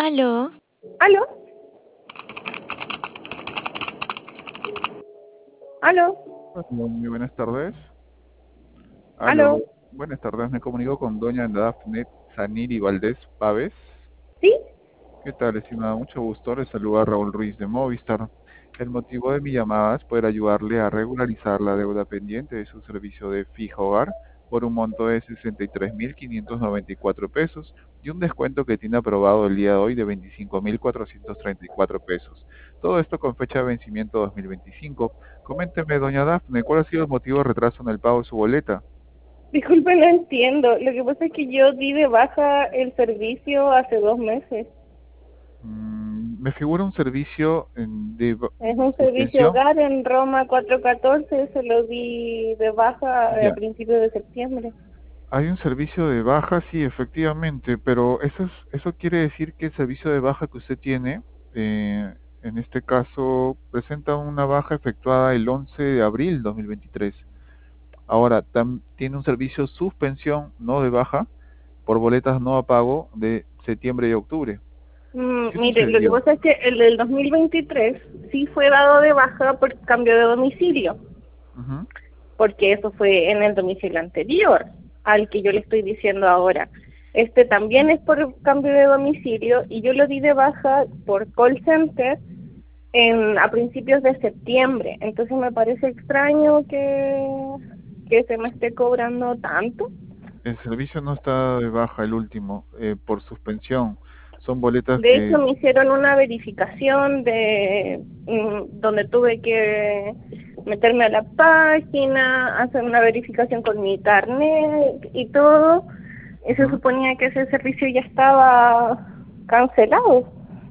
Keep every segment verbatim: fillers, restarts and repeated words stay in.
Aló, ¿Aló? ¿Aló? Hola, muy buenas tardes. ¿Aló? Aló, buenas tardes. Me comunico con doña Dafne Zaniri Valdés Pávez. ¿Sí? ¿Qué tal, estimada? Mucho gusto. Le saluda Raúl Ruiz de Movistar. El motivo de mi llamada es poder ayudarle a regularizar la deuda pendiente de su servicio de fijo hogar por un monto de sesenta y tres mil quinientos noventa y cuatro pesos y un descuento que tiene aprobado el día de hoy de veinticinco mil cuatrocientos treinta y cuatro pesos. Todo esto con fecha de vencimiento dos mil veinticinco. Coménteme, doña Dafne, ¿cuál ha sido el motivo de retraso en el pago de su boleta? Disculpe, no entiendo. Lo que pasa es que yo di de baja el servicio hace dos meses. Mm, me figura un servicio en- de va- Es un servicio suspensión. hogar en Roma cuatrocientos catorce, se lo di de baja a Ya. principios de septiembre. Hay un servicio de baja, sí, efectivamente, pero eso es, eso quiere decir que el servicio de baja que usted tiene, eh, en este caso, presenta una baja efectuada el once de abril de dos mil veintitrés. Ahora, tam- tiene un servicio suspensión, no de baja, por boletas no a pago de septiembre y octubre. Mm, ¿Qué mire, lo que sucedió? pasa es que el del dos mil veintitrés sí fue dado de baja por cambio de domicilio, Ujú. porque eso fue en el domicilio anterior al que yo le estoy diciendo ahora. Este también es por cambio de domicilio y yo lo di de baja por call center en, a principios de septiembre. Entonces me parece extraño que, que se me esté cobrando tanto. El servicio no está de baja, el último, eh, por suspensión. Son boletas De que... hecho, me hicieron una verificación de mm, donde tuve que meterme a la página, hacer una verificación con mi carnet y todo. Y se Ujú. suponía que ese servicio ya estaba cancelado.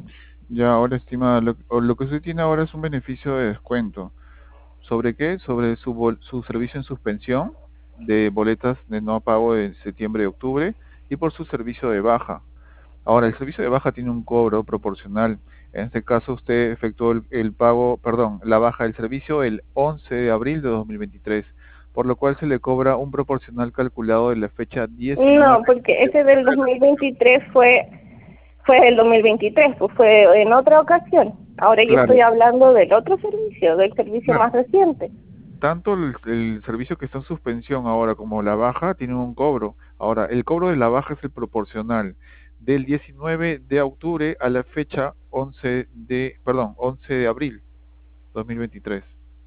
Ya, ahora, estimada, lo, o lo que usted tiene ahora es un beneficio de descuento. ¿Sobre qué? Sobre su, bol- su servicio en suspensión de boletas de no pago de septiembre y octubre y por su servicio de baja. Ahora, el servicio de baja tiene un cobro proporcional. En este caso, usted efectuó el, el pago, perdón, la baja del servicio el once de abril de dos mil veintitrés, por lo cual se le cobra un proporcional calculado de la fecha diecinueve No, porque de ese del octubre dos del mil dos mil veintitrés fue fue el dos mil veintitrés, pues fue en otra ocasión. Ahora yo Claro, estoy hablando del otro servicio, del servicio claro. más reciente. Tanto el, el servicio que está en suspensión ahora como la baja tienen un cobro. Ahora, el cobro de la baja es el proporcional del diecinueve de octubre a la fecha once de, perdón, once de abril dos mil veintitrés.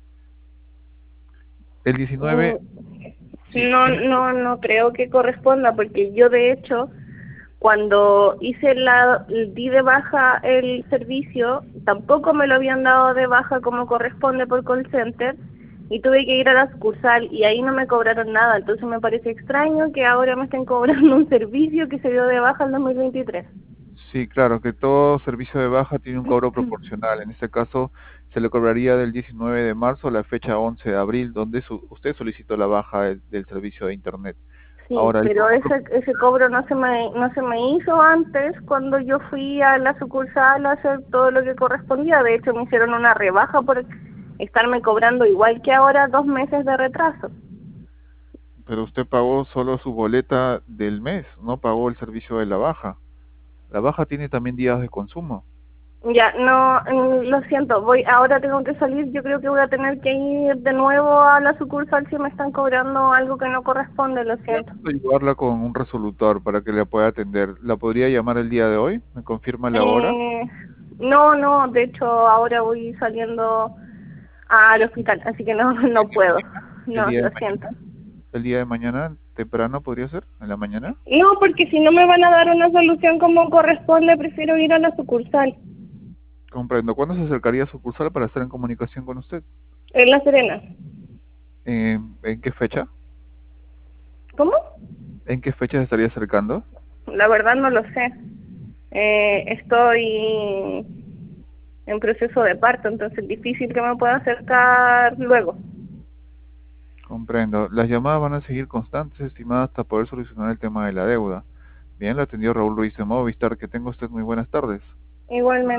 El Mm, diecinueve, sí, No, en este- no, no creo que corresponda, porque yo de hecho, cuando hice la, di de baja el servicio, tampoco me lo habían dado de baja como corresponde por call center, y tuve que ir a la sucursal y ahí no me cobraron nada. Entonces me parece extraño que ahora me estén cobrando un servicio que se dio de baja en dos mil veintitrés. sí, claro, que todo servicio de baja tiene un cobro proporcional. En este caso, se le cobraría del diecinueve de marzo a la fecha once de abril, donde su- usted solicitó la baja del, del servicio de Internet. Sí, Ahora, el pero cobro ese ese cobro no se me no se me hizo antes cuando yo fui a la sucursal a hacer todo lo que correspondía. De hecho, me hicieron una rebaja por estarme cobrando igual que ahora dos meses de retraso. pero usted pagó solo su boleta del mes, no pagó el servicio de la baja. La baja tiene también días de consumo. Ya, no, mm, lo siento, voy ahora tengo que salir. Yo creo que voy a tener que ir de nuevo a la sucursal si me están cobrando algo que no corresponde, lo siento. Podríamos ayudarla con un resolutor para que le pueda atender. ¿La podría llamar el día de hoy? ¿Me confirma la hora? Eh, no, no, de hecho ahora voy saliendo al hospital, así que no, no puedo. ¿El No, día de lo siento. mañana? ¿El día de mañana temprano podría ser? ¿En la mañana? No, porque si no me van a dar una solución como corresponde, prefiero ir a la sucursal, Comprendo. ¿Cuándo se acercaría a sucursal para estar en comunicación con usted? en La Serena. Eh, ¿En qué fecha? ¿Cómo? ¿En qué fecha se estaría acercando? La verdad no lo sé. Eh, estoy en proceso de parto, entonces es difícil que me pueda acercar luego. Comprendo. Las llamadas van a seguir constantes, estimada, hasta poder solucionar el tema de la deuda. Bien, lo atendió Raúl Ruiz de Movistar. Que tenga usted muy buenas tardes. Igualmente.